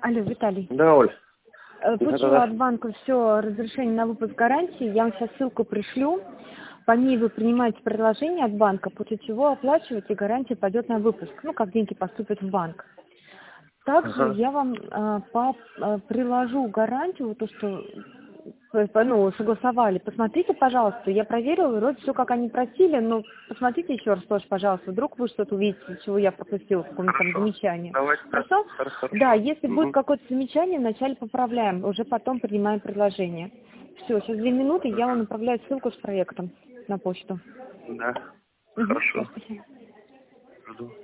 Алло, Виталий. Да, Оль. Получила от банка все разрешение на выпуск гарантии. Я вам сейчас ссылку пришлю. По ней вы принимаете предложение от банка, после чего оплачиваете, и гарантия пойдет на выпуск. Ну, как деньги поступят в банк. Также я вам приложу гарантию, то, что согласовали. Посмотрите, пожалуйста, я проверила, вроде все, как они просили, но посмотрите еще раз тоже, пожалуйста, вдруг вы что-то увидите, чего я пропустила, какое-нибудь там замечание. Давайте. Хорошо? Хорошо. Да, если будет какое-то замечание, вначале поправляем, уже потом принимаем предложение. Все, сейчас 2 минуты, я вам направляю ссылку с проектом на почту. Да. Угу, Хорошо. спасибо. Жду.